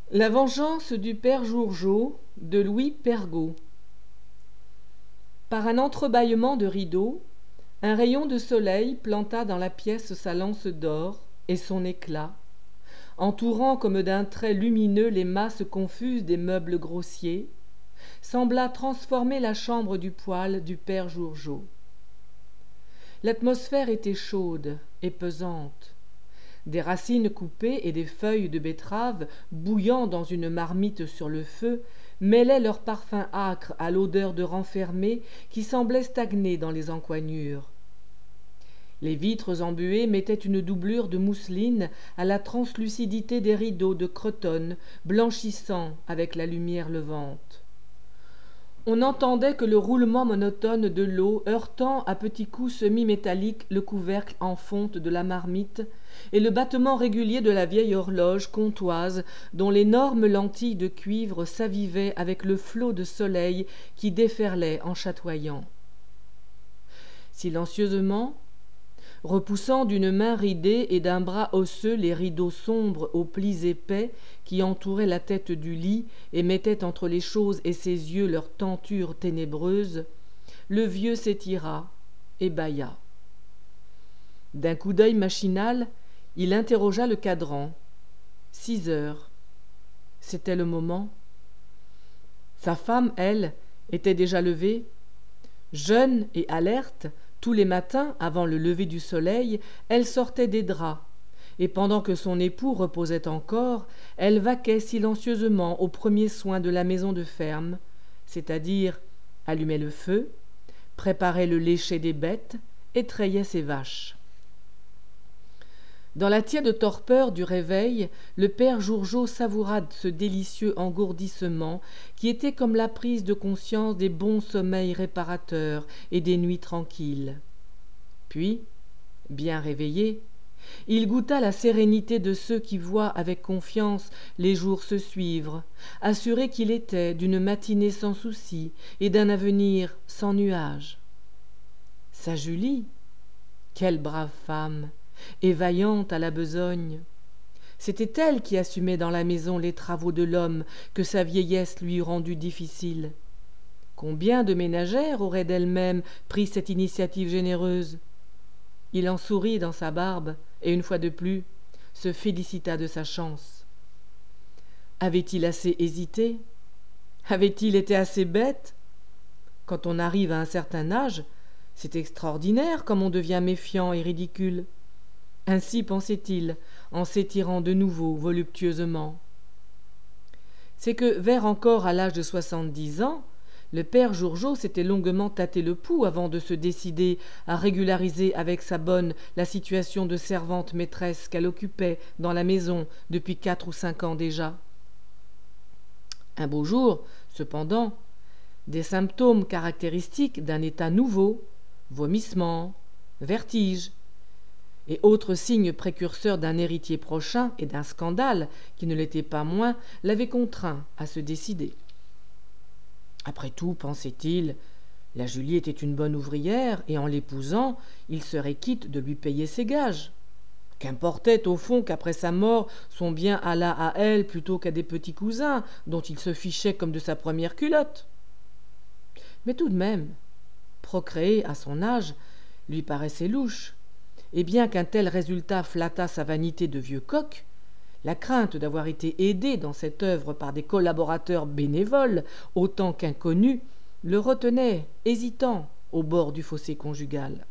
La vengeance du père Jourgeot de Louis Pergaud. Par un entrebâillement de rideaux, un rayon de soleil planta dans la pièce sa lance d'or et son éclat, entourant comme d'un trait lumineux les masses confuses des meubles grossiers, sembla transformer la chambre du poêle du père Jourgeot. L'atmosphère était chaude et pesante. Des racines coupées et des feuilles de betterave bouillant dans une marmite sur le feu mêlaient leur parfum âcre à l'odeur de renfermé qui semblait stagner dans les encoignures. Les vitres embuées mettaient une doublure de mousseline à la translucidité des rideaux de cretonne blanchissant avec la lumière levante. On n'entendait que le roulement monotone de l'eau heurtant à petits coups semi-métalliques le couvercle en fonte de la marmite et le battement régulier de la vieille horloge comtoise dont l'énorme lentille de cuivre s'avivait avec le flot de soleil qui déferlait en chatoyant. Silencieusement, repoussant d'une main ridée et d'un bras osseux les rideaux sombres aux plis épais qui entouraient la tête du lit et mettaient entre les choses et ses yeux leur tenture ténébreuse, le vieux s'étira et bâilla. D'un coup d'œil machinal, il interrogea le cadran. 6 heures. C'était le moment. Sa femme, elle, était déjà levée. Jeune et alerte, tous les matins, avant le lever du soleil, elle sortait des draps, et pendant que son époux reposait encore, elle vaquait silencieusement aux premiers soins de la maison de ferme, c'est-à-dire allumait le feu, préparait le lécher des bêtes et trayait ses vaches. Dans la tiède torpeur du réveil, le père Jourgeot savoura ce délicieux engourdissement qui était comme la prise de conscience des bons sommeils réparateurs et des nuits tranquilles. Puis, bien réveillé, il goûta la sérénité de ceux qui voient avec confiance les jours se suivre, assuré qu'il était d'une matinée sans souci et d'un avenir sans nuages. Sa Julie, quelle brave femme, et vaillante à la besogne. C'était elle qui assumait dans la maison les travaux de l'homme que sa vieillesse lui eût rendu difficiles. Combien de ménagères auraient d'elles-mêmes pris cette initiative généreuse? Il en sourit dans sa barbe, et une fois de plus, se félicita de sa chance. Avait-il assez hésité? Avait-il été assez bête? Quand on arrive à un certain âge, c'est extraordinaire comme on devient méfiant et ridicule. Ainsi pensait-il, en s'étirant de nouveau voluptueusement. C'est que, vers encore à l'âge de 70 ans, le père Jourgeot s'était longuement tâté le pouls avant de se décider à régulariser avec sa bonne la situation de servante maîtresse qu'elle occupait dans la maison depuis 4 ou 5 ans déjà. Un beau jour, cependant, des symptômes caractéristiques d'un état nouveau, vomissements, vertiges, et autres signes précurseurs d'un héritier prochain et d'un scandale qui ne l'était pas moins, l'avaient contraint à se décider. Après tout, pensait-il, la Julie était une bonne ouvrière, et en l'épousant, il serait quitte de lui payer ses gages. Qu'importait au fond qu'après sa mort, son bien allât à elle plutôt qu'à des petits cousins, dont il se fichait comme de sa première culotte. Mais tout de même, procréer à son âge lui paraissait louche, et bien qu'un tel résultat flattât sa vanité de vieux coq, la crainte d'avoir été aidé dans cette œuvre par des collaborateurs bénévoles autant qu'inconnus le retenait, hésitant, au bord du fossé conjugal.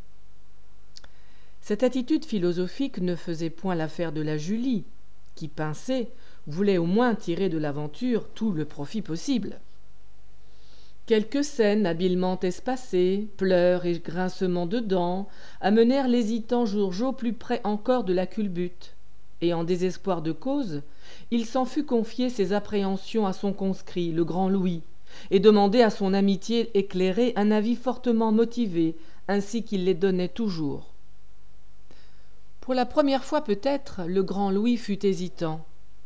Cette attitude philosophique ne faisait point l'affaire de la Julie, qui, pincée, voulait au moins tirer de l'aventure tout le profit possible. Quelques scènes habilement espacées, pleurs et grincements de dents, amenèrent l'hésitant Jourgeot plus près encore de la culbute, et en désespoir de cause, il s'en fut confier ses appréhensions à son conscrit, le grand Louis, et demander à son amitié éclairée un avis fortement motivé, ainsi qu'il les donnait toujours. Pour la première fois peut-être, le grand Louis fut hésitant.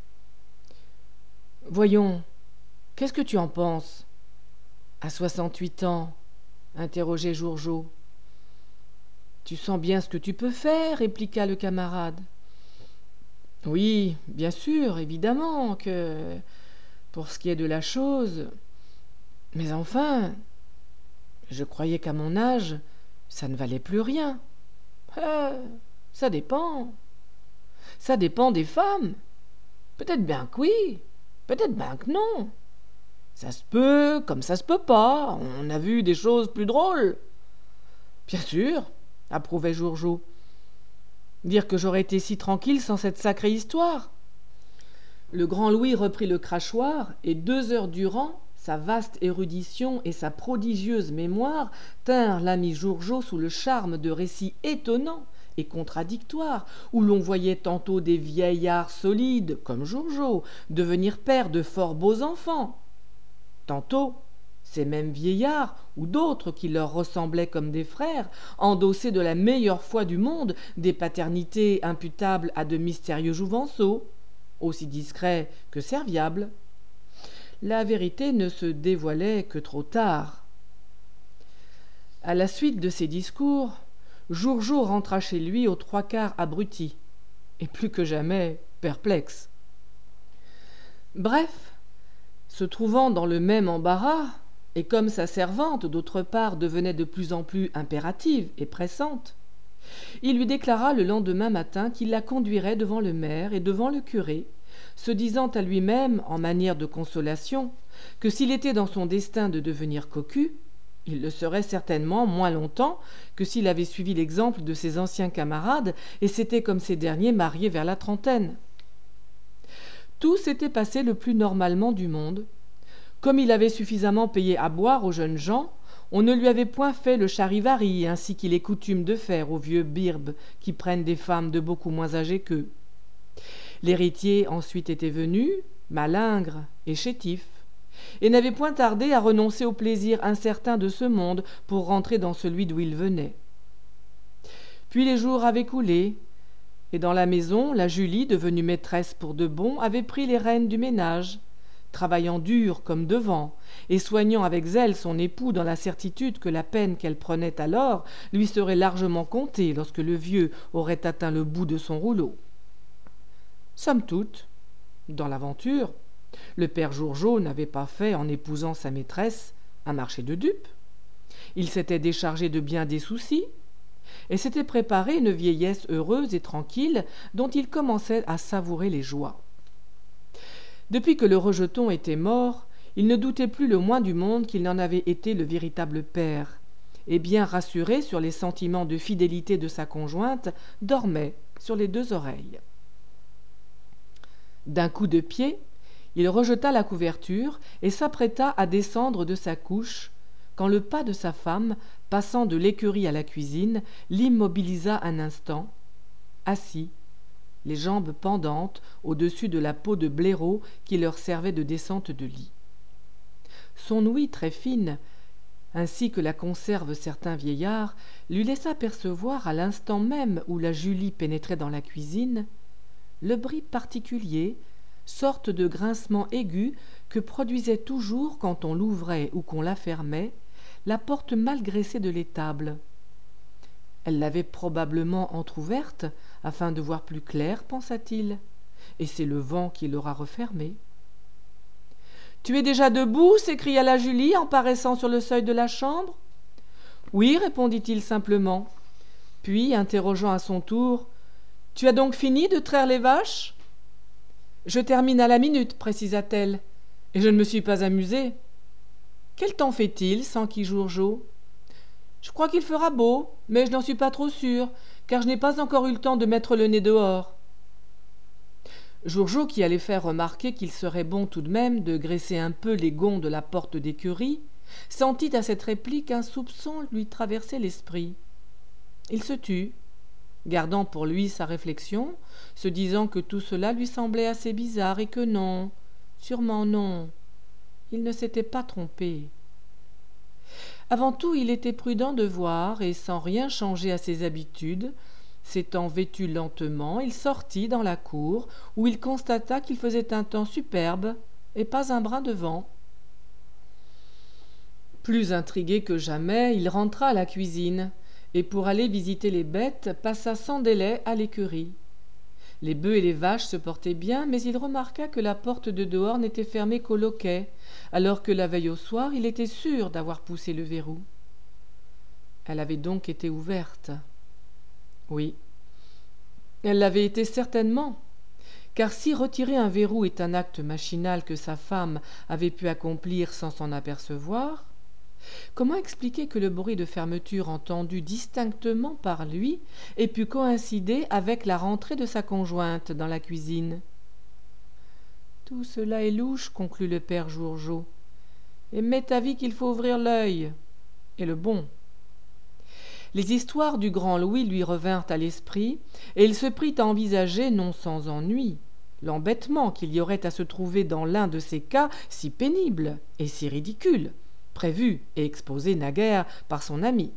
« Voyons, qu'est-ce que tu en penses ?» À 68 ans, interrogeait Jourgeot. Tu sens bien ce que tu peux faire, répliqua le camarade. Oui, bien sûr, évidemment que, pour ce qui est de la chose, mais enfin, je croyais qu'à mon âge, ça ne valait plus rien. Euh, ça dépend. Ça dépend des femmes. Peut-être bien que oui, peut-être bien que non. Ça se peut, comme ça se peut pas. On a vu des choses plus drôles. Bien sûr, approuvait Jourgeot. Dire que j'aurais été si tranquille sans cette sacrée histoire. Le grand Louis reprit le crachoir, et 2 heures durant, sa vaste érudition et sa prodigieuse mémoire tinrent l'ami Jourgeot sous le charme de récits étonnants et contradictoires, où l'on voyait tantôt des vieillards solides, comme Jourgeot, devenir pères de fort beaux enfants, tantôt ces mêmes vieillards, ou d'autres qui leur ressemblaient comme des frères, endosser de la meilleure foi du monde des paternités imputables à de mystérieux jouvenceaux, aussi discrets que serviables. La vérité ne se dévoilait que trop tard. À la suite de ces discours, Jourgeot rentra chez lui aux 3/4 abruti, et plus que jamais perplexe. Bref, se trouvant dans le même embarras, et comme sa servante, d'autre part, devenait de plus en plus impérative et pressante, il lui déclara le lendemain matin qu'il la conduirait devant le maire et devant le curé, se disant à lui-même, en manière de consolation, que s'il était dans son destin de devenir cocu, il le serait certainement moins longtemps que s'il avait suivi l'exemple de ses anciens camarades et s'était comme ces derniers marié vers la trentaine. Tout s'était passé le plus normalement du monde. Comme il avait suffisamment payé à boire aux jeunes gens, on ne lui avait point fait le charivari, ainsi qu'il est coutume de faire aux vieux birbes qui prennent des femmes de beaucoup moins âgées qu'eux. L'héritier ensuite était venu, malingre et chétif, et n'avait point tardé à renoncer au plaisir incertain de ce monde pour rentrer dans celui d'où il venait. Puis les jours avaient coulé, et dans la maison, la Julie, devenue maîtresse pour de bon, avait pris les rênes du ménage, travaillant dur comme devant, et soignant avec zèle son époux dans la certitude que la peine qu'elle prenait alors lui serait largement comptée lorsque le vieux aurait atteint le bout de son rouleau. Somme toute, dans l'aventure, le père Jourgeot n'avait pas fait, en épousant sa maîtresse, un marché de dupes. Il s'était déchargé de bien des soucis, et s'était préparé une vieillesse heureuse et tranquille dont il commençait à savourer les joies. Depuis que le rejeton était mort, il ne doutait plus le moins du monde qu'il n'en avait été le véritable père, et bien rassuré sur les sentiments de fidélité de sa conjointe, dormait sur les 2 oreilles. D'un coup de pied, il rejeta la couverture et s'apprêta à descendre de sa couche, quand le pas de sa femme, passant de l'écurie à la cuisine, l'immobilisa un instant, assis, les jambes pendantes au-dessus de la peau de blaireau qui leur servait de descente de lit. Son ouïe très fine, ainsi que la conservent certains vieillards, lui laissa percevoir à l'instant même où la Julie pénétrait dans la cuisine le bruit particulier, sorte de grincement aigu que produisait toujours, quand on l'ouvrait ou qu'on la fermait, la porte mal graissée de l'étable. Elle l'avait probablement entr'ouverte afin de voir plus clair, pensa-t-il, et c'est le vent qui l'aura refermée. « Tu es déjà debout » s'écria la Julie en paraissant sur le seuil de la chambre. « Oui » répondit-il simplement. Puis, interrogeant à son tour, « Tu as donc fini de traire les vaches ?»« Je termine à la minute » précisa-t-elle, « et je ne me suis pas amusée. »« Quel temps fait-il » s'enquit Jourgeot. « Je crois qu'il fera beau, mais je n'en suis pas trop sûre, car je n'ai pas encore eu le temps de mettre le nez dehors. » Jourgeot, qui allait faire remarquer qu'il serait bon tout de même de graisser un peu les gonds de la porte d'écurie, sentit à cette réplique un soupçon lui traverser l'esprit. Il se tut, gardant pour lui sa réflexion, se disant que tout cela lui semblait assez bizarre et que non, sûrement non, il ne s'était pas trompé. Avant tout, il était prudent de voir, et sans rien changer à ses habitudes, s'étant vêtu lentement, il sortit dans la cour, où il constata qu'il faisait un temps superbe et pas un brin de vent. Plus intrigué que jamais, il rentra à la cuisine, et pour aller visiter les bêtes, passa sans délai à l'écurie. Les bœufs et les vaches se portaient bien, mais il remarqua que la porte de dehors n'était fermée qu'au loquet, alors que la veille au soir, il était sûr d'avoir poussé le verrou. Elle avait donc été ouverte. Oui, elle l'avait été certainement, car si retirer un verrou est un acte machinal que sa femme avait pu accomplir sans s'en apercevoir, comment expliquer que le bruit de fermeture entendu distinctement par lui ait pu coïncider avec la rentrée de sa conjointe dans la cuisine? Tout cela est louche, conclut le père Jourgeot, et m'est avis qu'il faut ouvrir l'œil, et le bon. Les histoires du grand Louis lui revinrent à l'esprit, et il se prit à envisager, non sans ennui, l'embêtement qu'il y aurait à se trouver dans l'un de ces cas si pénibles et si ridicules, prévu et exposé naguère par son ami.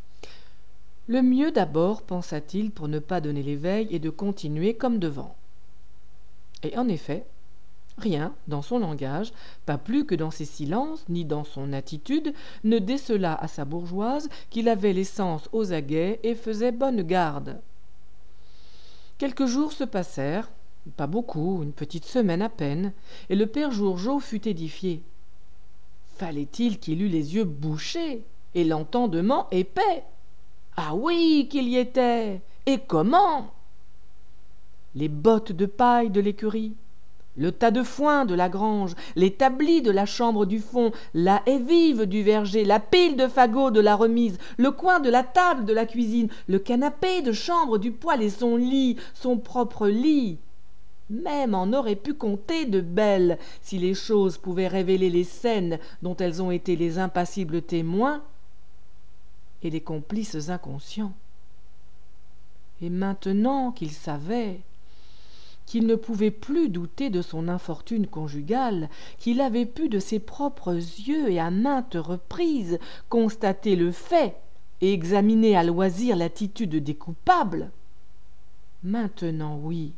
Le mieux d'abord, pensa-t-il, pour ne pas donner l'éveil, est de continuer comme devant. Et en effet, rien dans son langage, pas plus que dans ses silences, ni dans son attitude, ne décela à sa bourgeoise qu'il avait les sens aux aguets et faisait bonne garde. Quelques jours se passèrent, pas beaucoup, une petite semaine à peine, et le père Jourgeot fut édifié. Fallait-il qu'il eût les yeux bouchés et l'entendement épais? Ah oui, qu'il y était! Et comment? Les bottes de paille de l'écurie, le tas de foin de la grange, l'établi de la chambre du fond, la haie vive du verger, la pile de fagots de la remise, le coin de la table de la cuisine, le canapé de chambre du poêle et son lit, son propre lit. Même en aurait pu compter de belles, si les choses pouvaient révéler les scènes dont elles ont été les impassibles témoins et les complices inconscients. Et maintenant qu'il savait qu'il ne pouvait plus douter de son infortune conjugale, qu'il avait pu de ses propres yeux et à maintes reprises constater le fait et examiner à loisir l'attitude des coupables, maintenant, oui,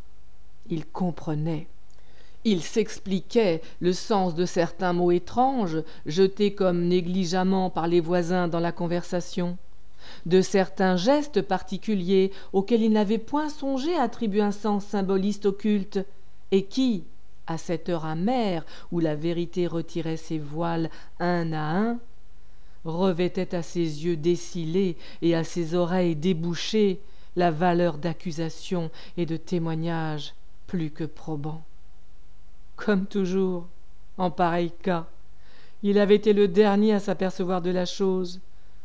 il comprenait. Il s'expliquait le sens de certains mots étranges, jetés comme négligemment par les voisins dans la conversation, de certains gestes particuliers auxquels il n'avait point songé à attribuer un sens symboliste occulte, et qui, à cette heure amère où la vérité retirait ses voiles un à un, revêtaient à ses yeux décilés et à ses oreilles débouchées la valeur d'accusation et de témoignage plus que probants. Comme toujours, en pareil cas, il avait été le dernier à s'apercevoir de la chose.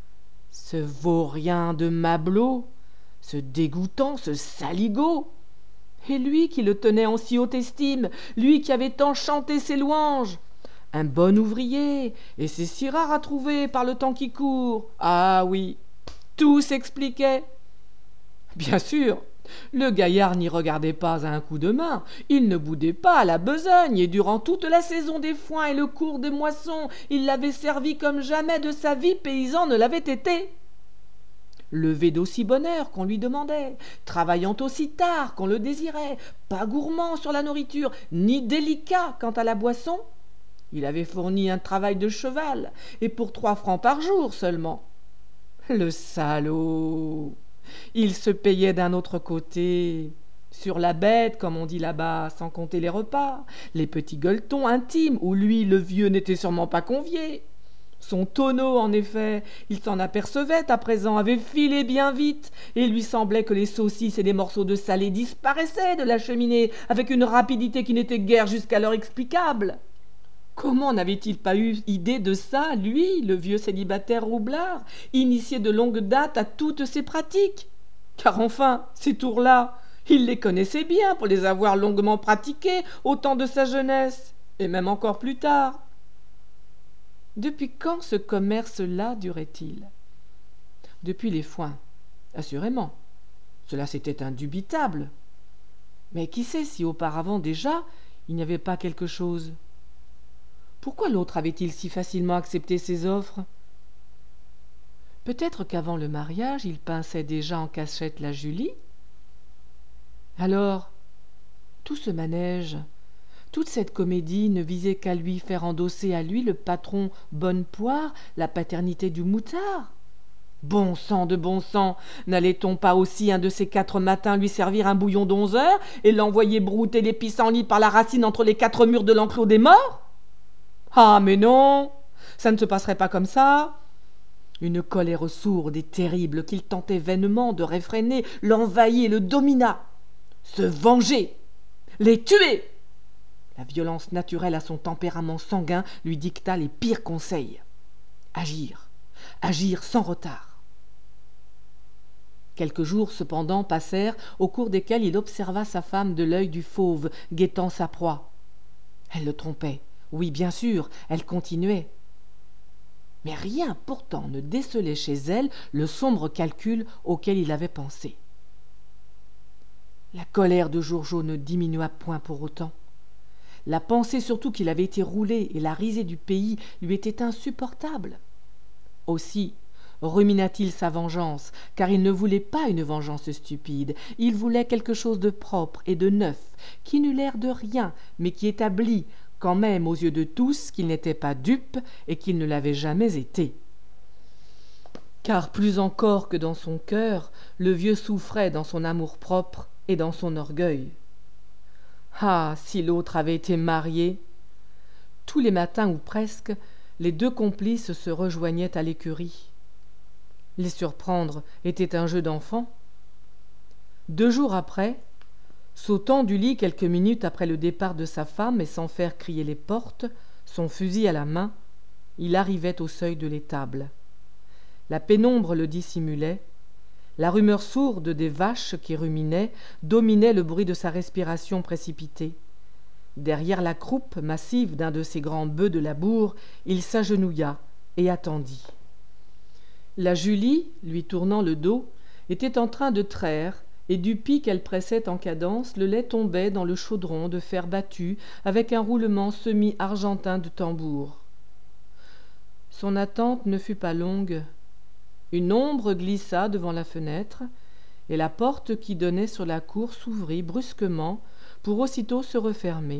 Ce vaurien de Mablot, ce dégoûtant, ce saligaud, et lui qui le tenait en si haute estime, lui qui avait tant chanté ses louanges, un bon ouvrier, et c'est si rare à trouver par le temps qui court. Ah oui, tout s'expliquait. Bien sûr, le gaillard n'y regardait pas à un coup de main, il ne boudait pas à la besogne, et durant toute la saison des foins et le cours des moissons, il l'avait servi comme jamais de sa vie paysan ne l'avait été. Levé d'aussi bonne heure qu'on lui demandait, travaillant aussi tard qu'on le désirait, pas gourmand sur la nourriture, ni délicat quant à la boisson, il avait fourni un travail de cheval, et pour 3 francs par jour seulement. Le salaud! Il se payait d'un autre côté, sur la bête, comme on dit là-bas, sans compter les repas, les petits gueuletons intimes où lui, le vieux, n'était sûrement pas convié. Son tonneau, en effet, il s'en apercevait à présent, avait filé bien vite, et il lui semblait que les saucisses et les morceaux de salé disparaissaient de la cheminée avec une rapidité qui n'était guère jusqu'alors explicable. Comment n'avait-il pas eu idée de ça, lui, le vieux célibataire roublard, initié de longue date à toutes ces pratiques? Car enfin, ces tours-là, il les connaissait bien pour les avoir longuement pratiqués au temps de sa jeunesse, et même encore plus tard. Depuis quand ce commerce-là durait-il? Depuis les foins, assurément. Cela c'était indubitable. Mais qui sait si auparavant déjà il n'y avait pas quelque chose? Pourquoi l'autre avait-il si facilement accepté ses offres? Peut-être qu'avant le mariage, il pinçait déjà en cachette la Julie? Alors, tout ce manège, toute cette comédie ne visait qu'à lui faire endosser à lui le patron Bonnepoire, la paternité du moutard? Bon sang, n'allait-on pas aussi un de ces 4 matins lui servir un bouillon d'11 heures et l'envoyer brouter les pissenlits par la racine entre les 4 murs de l'enclos des morts? Ah, mais non, ça ne se passerait pas comme ça. Une colère sourde et terrible qu'il tentait vainement de réfréner l'envahit et le domina. Se venger, les tuer. La violence naturelle à son tempérament sanguin lui dicta les pires conseils. Agir sans retard. Quelques jours cependant passèrent, au cours desquels il observa sa femme de l'œil du fauve, guettant sa proie. Elle le trompait, oui bien sûr, elle continuait. Mais rien pourtant ne décelait chez elle le sombre calcul auquel il avait pensé. La colère de Jourgeot ne diminua point pour autant. La pensée surtout qu'il avait été roulé et la risée du pays lui était insupportable. Aussi rumina-t-il sa vengeance, car il ne voulait pas une vengeance stupide, il voulait quelque chose de propre et de neuf, qui n'eût l'air de rien, mais qui établit, quand même aux yeux de tous, qu'il n'était pas dupe et qu'il ne l'avait jamais été. Car plus encore que dans son cœur, le vieux souffrait dans son amour-propre et dans son orgueil. Ah, si l'autre avait été marié! Tous les matins ou presque, les 2 complices se rejoignaient à l'écurie. Les surprendre était un jeu d'enfant. 2 jours après, sautant du lit quelques minutes après le départ de sa femme et sans faire crier les portes, son fusil à la main, il arrivait au seuil de l'étable. La pénombre le dissimulait, la rumeur sourde des vaches qui ruminaient dominait le bruit de sa respiration précipitée. Derrière la croupe massive d'un de ces grands bœufs de labour, il s'agenouilla et attendit. La Julie, lui tournant le dos, était en train de traire, et du pis qu'elle pressait en cadence, le lait tombait dans le chaudron de fer battu avec un roulement semi-argentin de tambour. Son attente ne fut pas longue. Une ombre glissa devant la fenêtre, et la porte qui donnait sur la cour s'ouvrit brusquement pour aussitôt se refermer.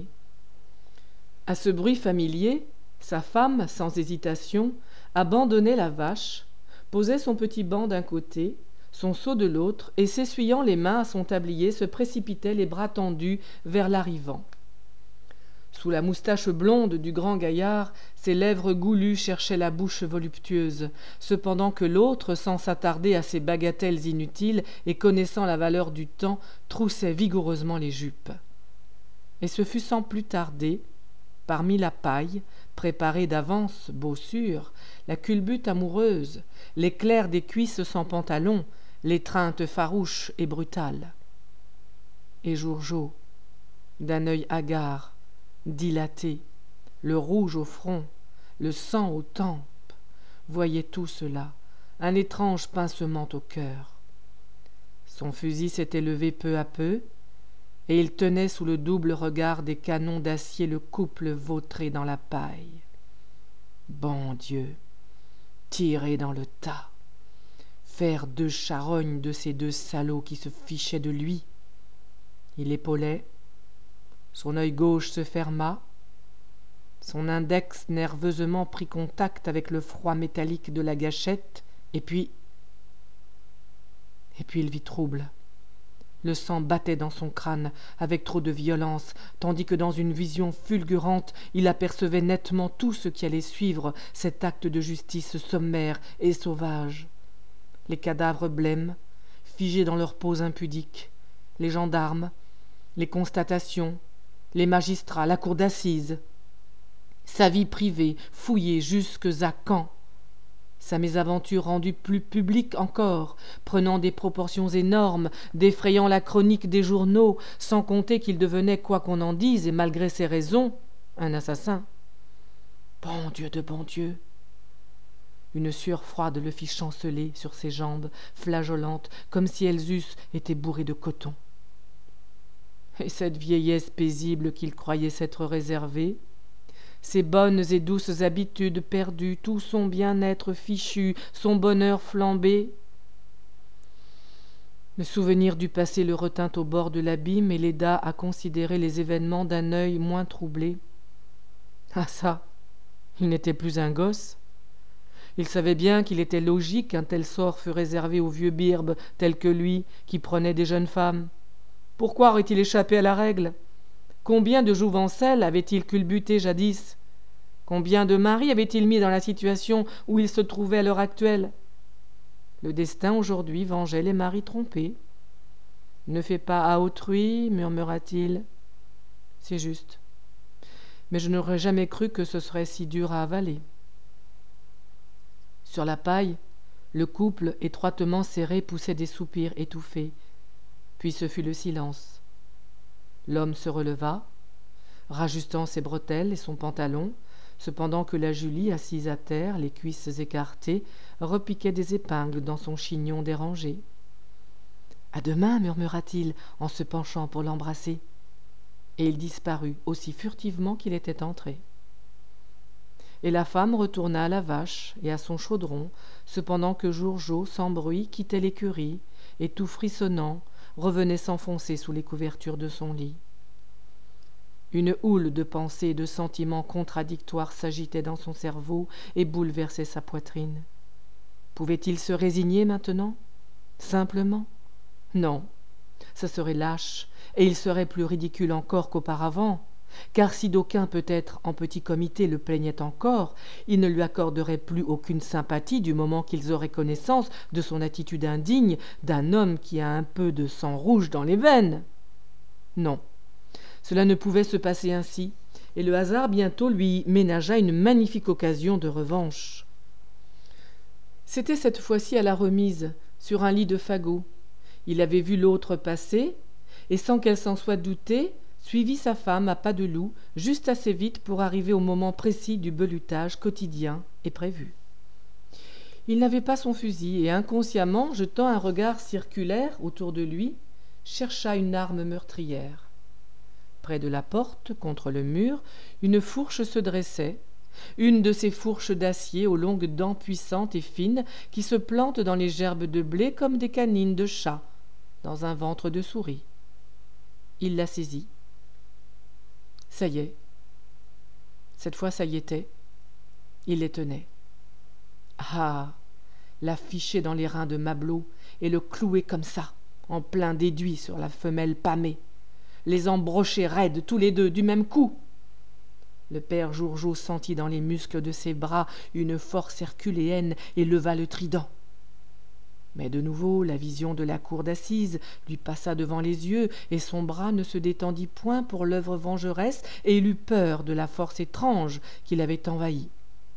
À ce bruit familier, sa femme, sans hésitation, abandonnait la vache, posait son petit banc d'un côté, son seau de l'autre, et s'essuyant les mains à son tablier, se précipitait les bras tendus vers l'arrivant. Sous la moustache blonde du grand gaillard, ses lèvres goulues cherchaient la bouche voluptueuse, cependant que l'autre, sans s'attarder à ces bagatelles inutiles et connaissant la valeur du temps, troussait vigoureusement les jupes. Et ce fut sans plus tarder, parmi la paille, préparée d'avance, beau sûr, la culbute amoureuse, l'éclair des cuisses sans pantalon, l'étreinte farouche et brutale. Et Jourgeot, d'un œil hagard, dilaté, le rouge au front, le sang aux tempes, voyait tout cela, un étrange pincement au cœur. Son fusil s'était levé peu à peu, et il tenait sous le double regard des canons d'acier le couple vautré dans la paille. Bon Dieu, tirer dans le tas, faire 2 charognes de ces 2 salauds qui se fichaient de lui. Il épaulait, son œil gauche se ferma, son index nerveusement prit contact avec le froid métallique de la gâchette, et puis il vit trouble. Le sang battait dans son crâne avec trop de violence, tandis que dans une vision fulgurante, il apercevait nettement tout ce qui allait suivre cet acte de justice sommaire et sauvage. Les cadavres blêmes, figés dans leur pose impudique, les gendarmes, les constatations, les magistrats, la cour d'assises, sa vie privée fouillée jusques à quand, sa mésaventure rendue plus publique encore, prenant des proportions énormes, défrayant la chronique des journaux, sans compter qu'il devenait, quoi qu'on en dise, et malgré ses raisons, un assassin. Bon Dieu de bon Dieu! Une sueur froide le fit chanceler sur ses jambes, flageolantes, comme si elles eussent été bourrées de coton. Et cette vieillesse paisible qu'il croyait s'être réservée, ses bonnes et douces habitudes perdues, tout son bien-être fichu, son bonheur flambé. Le souvenir du passé le retint au bord de l'abîme et l'aida à considérer les événements d'un œil moins troublé. Ah ça, il n'était plus un gosse. Il savait bien qu'il était logique qu'un tel sort fût réservé aux vieux birbes tels que lui, qui prenaient des jeunes femmes. Pourquoi aurait-il échappé à la règle? Combien de jouvencelles avait-il culbuté jadis? Combien de maris avait-il mis dans la situation où il se trouvait à l'heure actuelle? Le destin aujourd'hui vengeait les maris trompés. « Ne fais pas à autrui, murmura-t-il. C'est juste. Mais je n'aurais jamais cru que ce serait si dur à avaler. » Sur la paille, le couple étroitement serré poussait des soupirs étouffés. Puis ce fut le silence. L'homme se releva, rajustant ses bretelles et son pantalon, cependant que la Julie, assise à terre, les cuisses écartées, repiquait des épingles dans son chignon dérangé. « À demain, murmura-t-il en se penchant pour l'embrasser. Et il disparut aussi furtivement qu'il était entré. Et la femme retourna à la vache et à son chaudron, cependant que Jourgeot, sans bruit, quittait l'écurie, et tout frissonnant, revenait s'enfoncer sous les couvertures de son lit. Une houle de pensées et de sentiments contradictoires s'agitait dans son cerveau et bouleversait sa poitrine. Pouvait-il se résigner maintenant? Simplement? Non, ce serait lâche, et il serait plus ridicule encore qu'auparavant, car si d'aucuns peut-être en petit comité le plaignaient encore, ils ne lui accorderaient plus aucune sympathie du moment qu'ils auraient connaissance de son attitude indigne d'un homme qui a un peu de sang rouge dans les veines. Non, cela ne pouvait se passer ainsi, et le hasard bientôt lui ménagea une magnifique occasion de revanche. C'était cette fois-ci à la remise, sur un lit de fagots. Il avait vu l'autre passer, et sans qu'elle s'en soit doutée, suivit sa femme à pas de loup, juste assez vite pour arriver au moment précis du belutage quotidien et prévu. Il n'avait pas son fusil, et inconsciemment, jetant un regard circulaire autour de lui, chercha une arme meurtrière. Près de la porte, contre le mur, une fourche se dressait, une de ces fourches d'acier aux longues dents puissantes et fines qui se plantent dans les gerbes de blé comme des canines de chat dans un ventre de souris. Il la saisit. Ça y est. Cette fois, ça y était. Il les tenait. Ah, la ficher dans les reins de Mabelot et le clouer comme ça, en plein déduit sur la femelle pâmée. Les embrocher raides tous les deux du même coup. Le père Jourgeot sentit dans les muscles de ses bras une force herculéenne et leva le trident. Mais de nouveau la vision de la cour d'assises lui passa devant les yeux, et son bras ne se détendit point pour l'œuvre vengeresse, et il eut peur de la force étrange qui l'avait envahi.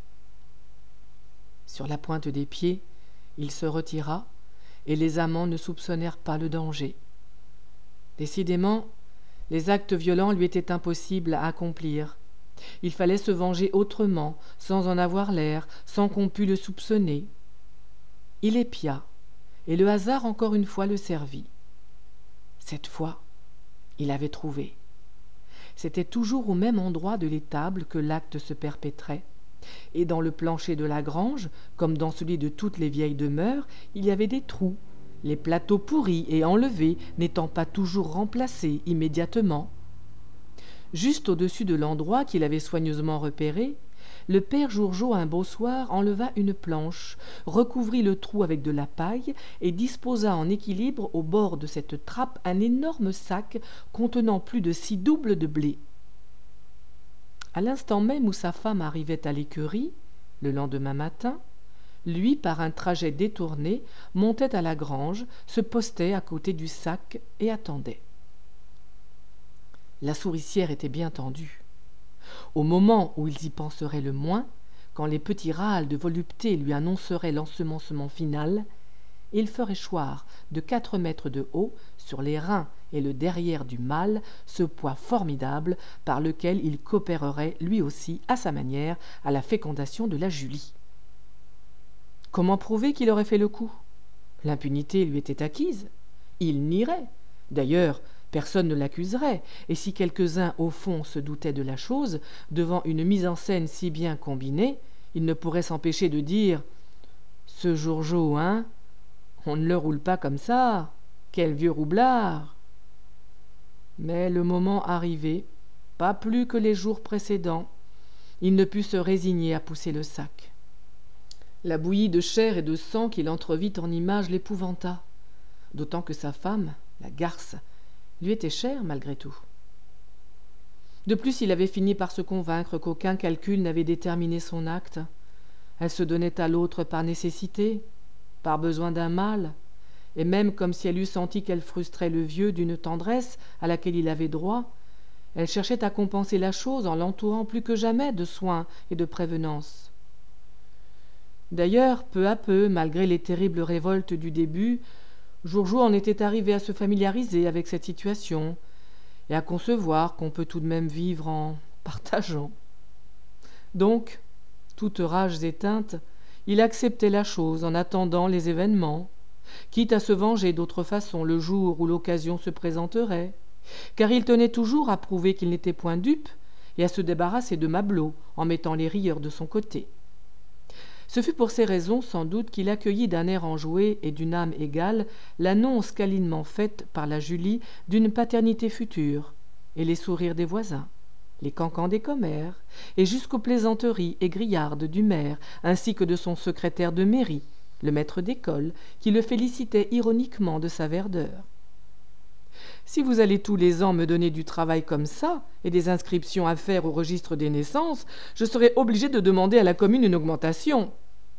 Sur la pointe des pieds, il se retira, et les amants ne soupçonnèrent pas le danger. Décidément, les actes violents lui étaient impossibles à accomplir. Il fallait se venger autrement, sans en avoir l'air, sans qu'on pût le soupçonner. Il épia, et le hasard encore une fois le servit. Cette fois, il avait trouvé. C'était toujours au même endroit de l'étable que l'acte se perpétrait, et dans le plancher de la grange, comme dans celui de toutes les vieilles demeures, il y avait des trous, les plateaux pourris et enlevés n'étant pas toujours remplacés immédiatement. Juste au-dessus de l'endroit qu'il avait soigneusement repéré, le père Jourgeot un beau soir enleva une planche, recouvrit le trou avec de la paille et disposa en équilibre au bord de cette trappe un énorme sac contenant plus de 6 doubles de blé. À l'instant même où sa femme arrivait à l'écurie, le lendemain matin, lui, par un trajet détourné, montait à la grange, se postait à côté du sac et attendait. La souricière était bien tendue. Au moment où ils y penseraient le moins, quand les petits râles de volupté lui annonceraient l'ensemencement final, il ferait choir de 4 mètres de haut, sur les reins et le derrière du mâle, ce poids formidable par lequel il coopérerait lui aussi, à sa manière, à la fécondation de la Julie. Comment prouver qu'il aurait fait le coup? L'impunité lui était acquise. Il nierait. D'ailleurs, personne ne l'accuserait, et si quelques-uns au fond se doutaient de la chose, devant une mise en scène si bien combinée, il ne pourrait s'empêcher de dire « Ce Jourgeot, hein, on ne le roule pas comme ça, quel vieux roublard !» Mais le moment arrivé, pas plus que les jours précédents, il ne put se résigner à pousser le sac. La bouillie de chair et de sang qu'il entrevit en images l'épouvanta, d'autant que sa femme, la garce, lui était chère malgré tout. De plus, il avait fini par se convaincre qu'aucun calcul n'avait déterminé son acte. Elle se donnait à l'autre par nécessité, par besoin d'un mâle, et même comme si elle eût senti qu'elle frustrait le vieux d'une tendresse à laquelle il avait droit, elle cherchait à compenser la chose en l'entourant plus que jamais de soins et de prévenance. D'ailleurs, peu à peu, malgré les terribles révoltes du début, Jourjou en était arrivé à se familiariser avec cette situation et à concevoir qu'on peut tout de même vivre en partageant. Donc, toutes rages éteintes, il acceptait la chose en attendant les événements, quitte à se venger d'autre façon le jour où l'occasion se présenterait, car il tenait toujours à prouver qu'il n'était point dupe et à se débarrasser de Mablo en mettant les rieurs de son côté. Ce fut pour ces raisons sans doute qu'il accueillit d'un air enjoué et d'une âme égale l'annonce câlinement faite par la Julie d'une paternité future, et les sourires des voisins, les cancans des commères, et jusqu'aux plaisanteries égrillardes du maire, ainsi que de son secrétaire de mairie, le maître d'école, qui le félicitait ironiquement de sa verdeur. « Si vous allez tous les ans me donner du travail comme ça, et des inscriptions à faire au registre des naissances, je serai obligé de demander à la commune une augmentation. »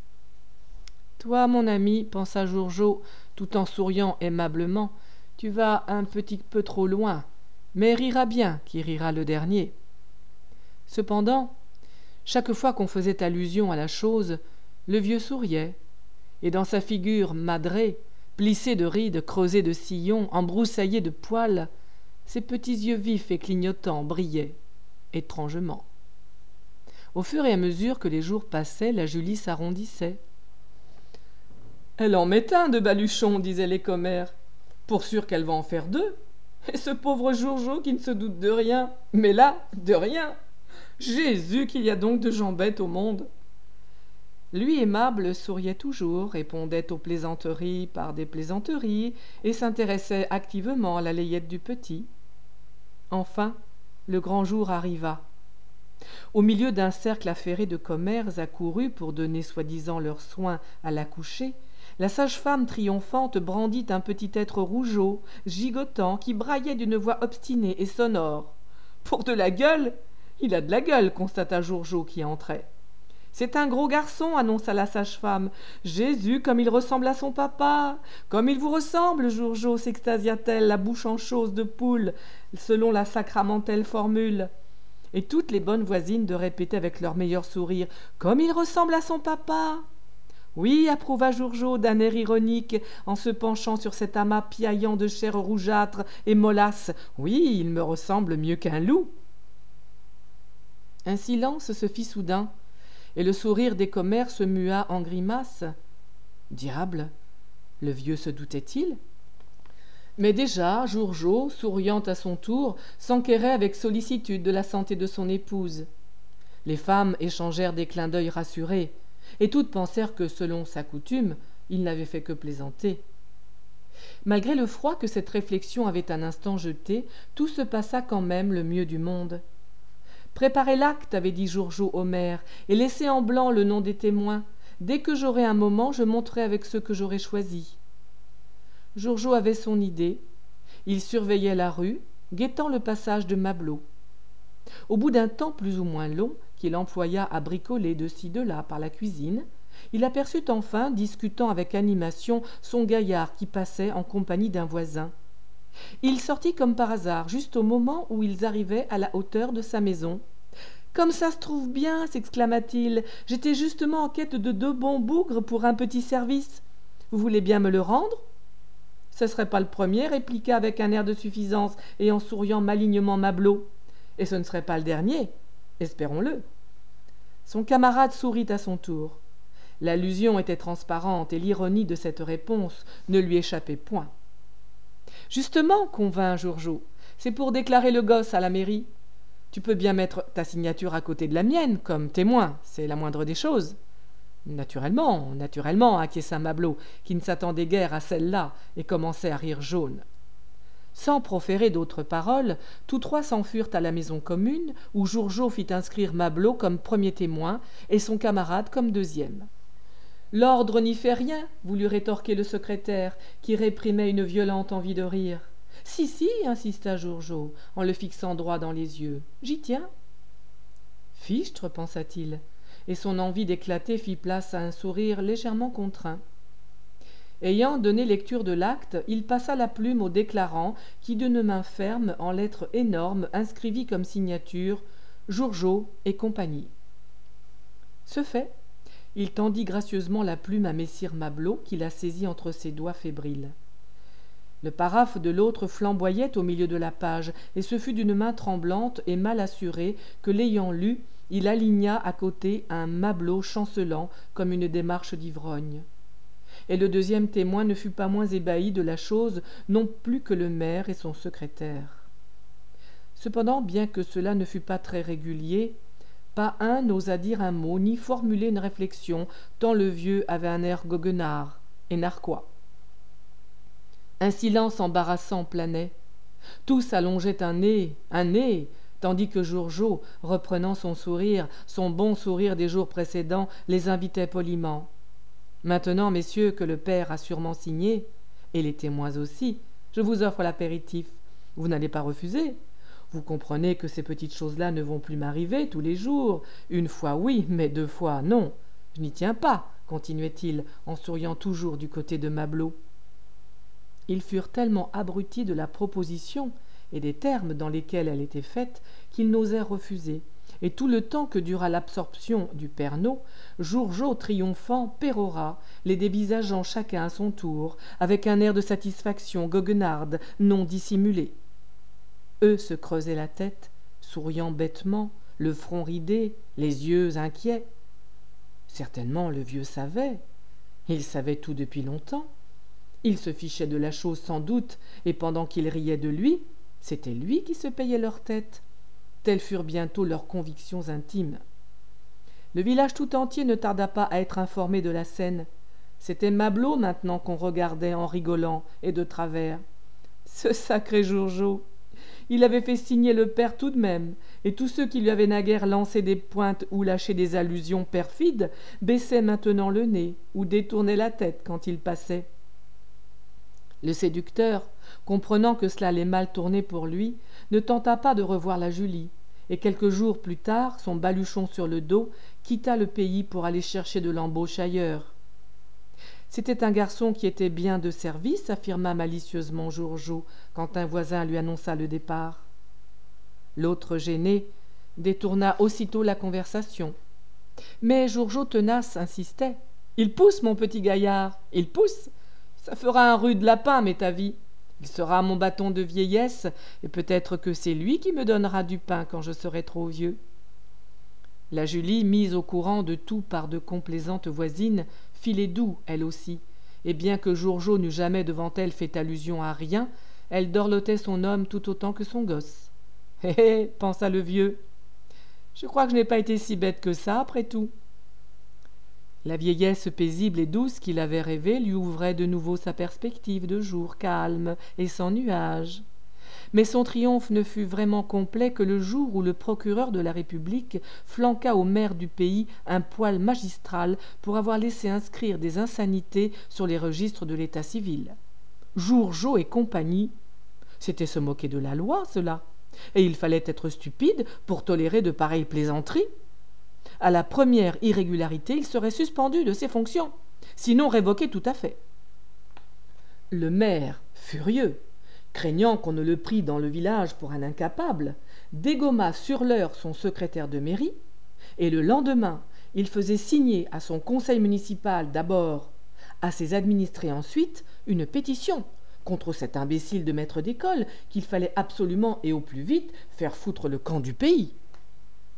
« Toi, mon ami, pensa Jourjou, tout en souriant aimablement, tu vas un petit peu trop loin, mais rira bien qui rira le dernier. » Cependant, chaque fois qu'on faisait allusion à la chose, le vieux souriait, et dans sa figure madrée, plissée de rides, creusée de sillons, embroussaillée de poils, ses petits yeux vifs et clignotants brillaient, étrangement. Au fur et à mesure que les jours passaient, la Julie s'arrondissait. « Elle en met un de baluchon, disaient les commères. Pour sûr qu'elle va en faire deux. Et ce pauvre Jourjou qui ne se doute de rien. Mais là, de rien. Jésus, qu'il y a donc de gens bêtes au monde. » Lui aimable souriait toujours, répondait aux plaisanteries par des plaisanteries et s'intéressait activement à la layette du petit. Enfin, le grand jour arriva. Au milieu d'un cercle affairé de commères accourus pour donner soi-disant leurs soins à l'accouchée, la sage-femme triomphante brandit un petit être rougeaud, gigotant, qui braillait d'une voix obstinée et sonore. « Pour de la gueule ? Il a de la gueule, constata Jourjou qui entrait. « C'est un gros garçon, annonça la sage-femme. Jésus, comme il ressemble à son papa. Comme il vous ressemble, Jourjou, s'extasia-t-elle, la bouche en chose de poule, selon la sacramentelle formule. Et toutes les bonnes voisines de répéter avec leur meilleur sourire « Comme il ressemble à son papa !» Oui, approuva Jourjou d'un air ironique, en se penchant sur cet amas piaillant de chair rougeâtre et mollasse. Oui, il me ressemble mieux qu'un loup. Un silence se fit soudain, et le sourire des commères se mua en grimace. Diable, le vieux se doutait-il? Mais déjà, Jourjou, souriant à son tour, s'enquérait avec sollicitude de la santé de son épouse. Les femmes échangèrent des clins d'œil rassurés, et toutes pensèrent que, selon sa coutume, il n'avait fait que plaisanter. Malgré le froid que cette réflexion avait un instant jeté, tout se passa quand même le mieux du monde. « Préparez l'acte, avait dit Jourjou au maire, et laissez en blanc le nom des témoins. Dès que j'aurai un moment, je monterai avec ceux que j'aurai choisis. » Jourjou avait son idée. Il surveillait la rue, guettant le passage de Mablo. Au bout d'un temps plus ou moins long, qu'il employa à bricoler de ci de là par la cuisine, il aperçut enfin, discutant avec animation, son gaillard qui passait en compagnie d'un voisin. Il sortit comme par hasard, juste au moment où ils arrivaient à la hauteur de sa maison. « Comme ça se trouve bien !» s'exclama-t-il. « J'étais justement en quête de 2 bons bougres pour un petit service. Vous voulez bien me le rendre ?» « Ce ne serait pas le premier, répliqua avec un air de suffisance et en souriant malignement Mablo. Et ce ne serait pas le dernier, espérons-le. » Son camarade sourit à son tour. L'allusion était transparente et l'ironie de cette réponse ne lui échappait point. « Justement, convint Jourjou, c'est pour déclarer le gosse à la mairie. Tu peux bien mettre ta signature à côté de la mienne, comme témoin, c'est la moindre des choses. » « Naturellement, naturellement, acquiesça Mablo, qui ne s'attendait guère à celle-là et commençait à rire jaune. Sans proférer d'autres paroles, tous trois s'enfuirent à la maison commune, où Jourjou fit inscrire Mablo comme premier témoin et son camarade comme deuxième. L'ordre n'y fait rien, voulut rétorquer le secrétaire, qui réprimait une violente envie de rire. Si, si, insista Jourgeot, en le fixant droit dans les yeux. J'y tiens. Fichtre, pensa-t-il, et son envie d'éclater fit place à un sourire légèrement contraint. Ayant donné lecture de l'acte, il passa la plume au déclarant qui, d'une main ferme, en lettres énormes, inscrivit comme signature « Jourgeot et compagnie ». Ce fait, il tendit gracieusement la plume à messire Mablot, qui la saisit entre ses doigts fébriles. Le paraphe de l'autre flamboyait au milieu de la page, et ce fut d'une main tremblante et mal assurée que, l'ayant lu, il aligna à côté un Mablot chancelant comme une démarche d'ivrogne. Et le deuxième témoin ne fut pas moins ébahi de la chose non plus que le maire et son secrétaire. Cependant, bien que cela ne fût pas très régulier, pas un n'osa dire un mot ni formuler une réflexion, tant le vieux avait un air goguenard et narquois. Un silence embarrassant planait. Tous allongeaient un nez, tandis que Jourgeot, reprenant son sourire, son bon sourire des jours précédents, les invitait poliment. Maintenant, messieurs, que le père a sûrement signé, et les témoins aussi, je vous offre l'apéritif. Vous n'allez pas refuser. Vous comprenez que ces petites choses-là ne vont plus m'arriver tous les jours. Une fois oui, mais 2 fois non. Je n'y tiens pas, continuait-il, en souriant toujours du côté de Mablot. Ils furent tellement abrutis de la proposition et des termes dans lesquels elle était faite qu'ils n'osèrent refuser. Et tout le temps que dura l'absorption du Pernod, Jourgeot triomphant pérora, les dévisageant chacun à son tour, avec un air de satisfaction goguenarde non dissimulé. Eux se creusaient la tête, souriant bêtement, le front ridé, les yeux inquiets. Certainement le vieux savait. Il savait tout depuis longtemps. Il se fichait de la chose sans doute, et pendant qu'il riait de lui, c'était lui qui se payait leur tête. Telles furent bientôt leurs convictions intimes. Le village tout entier ne tarda pas à être informé de la scène. C'était Mablot maintenant qu'on regardait en rigolant et de travers. Ce sacré Jourgeot! Il avait fait signer le père tout de même, et tous ceux qui lui avaient naguère lancé des pointes ou lâché des allusions perfides baissaient maintenant le nez ou détournaient la tête quand il passait. Le séducteur, comprenant que cela allait mal tourner pour lui, ne tenta pas de revoir la Julie, et quelques jours plus tard, son baluchon sur le dos, quitta le pays pour aller chercher de l'embauche ailleurs. C'était un garçon qui était bien de service, affirma malicieusement Jourgeot, quand un voisin lui annonça le départ. L'autre gêné détourna aussitôt la conversation. Mais Jourgeot tenace insistait. « Il pousse, mon petit gaillard, il pousse. Ça fera un rude lapin, m'est avis. Il sera mon bâton de vieillesse, et peut-être que c'est lui qui me donnera du pain quand je serai trop vieux. » La Julie, mise au courant de tout par de complaisantes voisines, fit les doux, elle aussi, et bien que Jourgeot n'eût jamais devant elle fait allusion à rien, elle dorlotait son homme tout autant que son gosse. « Hé hé !» pensa le vieux. « Je crois que je n'ai pas été si bête que ça, après tout. » La vieillesse paisible et douce qu'il avait rêvée lui ouvrait de nouveau sa perspective de jour calme et sans nuages. Mais son triomphe ne fut vraiment complet que le jour où le procureur de la République flanqua au maire du pays un poil magistral pour avoir laissé inscrire des insanités sur les registres de l'état civil. Jourgeot et compagnie, c'était se moquer de la loi, cela, et il fallait être stupide pour tolérer de pareilles plaisanteries. À la première irrégularité, il serait suspendu de ses fonctions, sinon révoqué tout à fait. Le maire, furieux, craignant qu'on ne le prît dans le village pour un incapable, dégomma sur l'heure son secrétaire de mairie, et le lendemain, il faisait signer à son conseil municipal d'abord, à ses administrés ensuite, une pétition contre cet imbécile de maître d'école qu'il fallait absolument et au plus vite faire foutre le camp du pays.